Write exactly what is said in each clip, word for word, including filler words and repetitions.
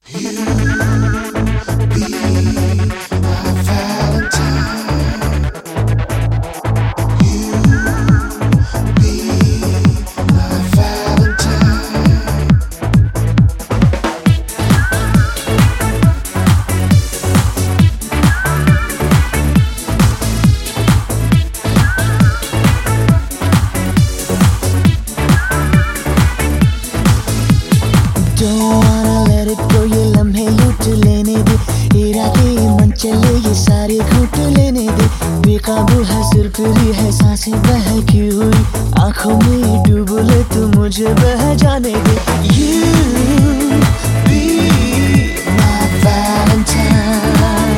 चले ये सारे घूट लेने दे, बेकाबू है सिरफिरी है सांसें बहकी हुई, आंखों में डूब ले तू मुझे बह जाने दे। You be my Valentine,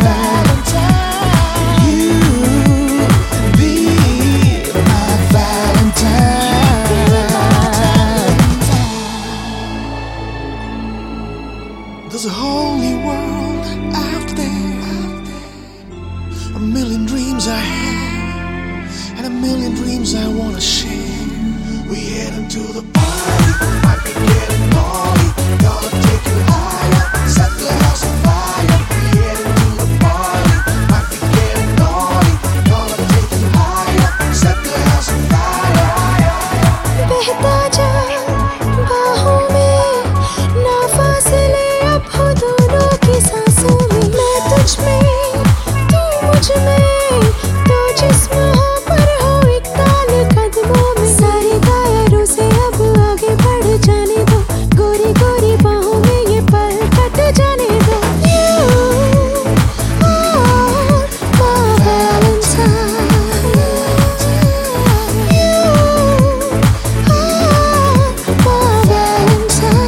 you be my Valentine. There's a holy world out there, a million dreams I have, and a million dreams I wanna share. We head into the party, might be getting naughty, gonna take you higher, set the house on fire. We head into the party, might be getting naughty, gonna take you higher, set the house on fire. बहता जा बाहों में, ना फासले अब हो दोनों की सांसों में, मैं तुझ में तू मुझ में, तो जिस्म हो पर हो एक ताल कदमों में, सारे दायरों से अब आगे बढ़ जाने दो, गोरी गोरी बाहों में ये पल कट जाने दो। You are my Valentine, you are my Valentine.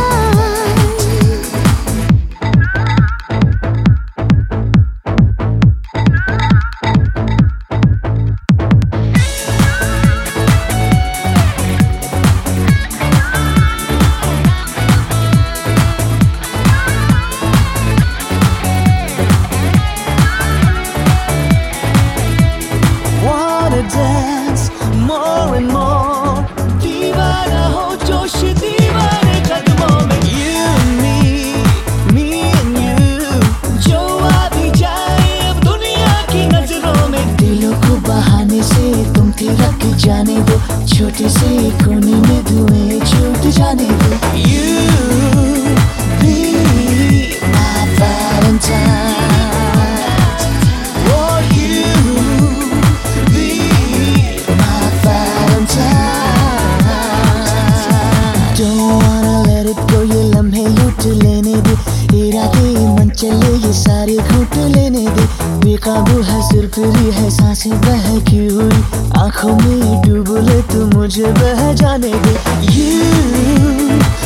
Wanna dance more and more, दीवाना हो जोश दीवाने कदमों में। You and me, me and you, जो आ भी जाए अब दुनिया की नजरों में, दिलों को बहाने से तुम थिरक जाने दो, छोटे से कोने में धुएं छूट जाने दो। You be my Valentine. Oh, you be my Valentine. Don't wanna let it go, ये लम्हे लूट लेने दे, इरादे मन चले ये सारे घूट लेने दे, बेकाबू है सिरफिरी है सांसें बहकी हुई, आंखों में डूब ले तू मुझे बह जाने दे। You